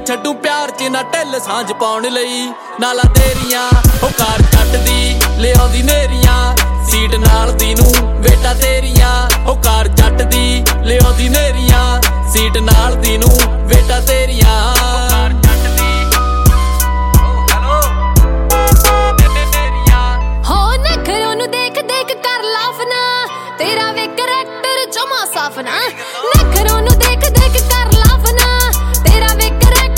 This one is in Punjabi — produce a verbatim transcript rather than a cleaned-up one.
ਛੱਡੂ ਪਿਆਰ ਚ ਨਾ ਢਿੱਲ ਸਾਂਝ ਪਾਉਣ ਲਈ। ਨਾਲਾ ਤੇਰੀਆਂ ਉਹ ਕਾਰ ਚੱਟਦੀ ਲਿਆਉਂਦੀ ਨੇਰੀਆਂ, ਸੀਟ ਨਾਲ ਦੀ ਨੂੰ ਵੇਟਾ ਤੇਰੀਆਂ ਉਹ ਕਾਰ ਚੱਟਦੀ ਲਿਆਉਂਦੀ ਨੇਰੀਆਂ, ਸੀਟ ਨਾਲ ਦੀ ਨੂੰ ਵੇਟਾ ਤੇਰੀਆਂ। ਹੋ ਨਖਰੋਂ ਨੂੰ ਦੇਖ ਦੇਖ ਕਰ ਲਾਫ ਨਾ, ਤੇਰਾ ਵੇ ਕਰੈਕਟਰ ਜਮਾ ਸਾਫ ਨਾ। ਨਖਰੋਂ ਨੂੰ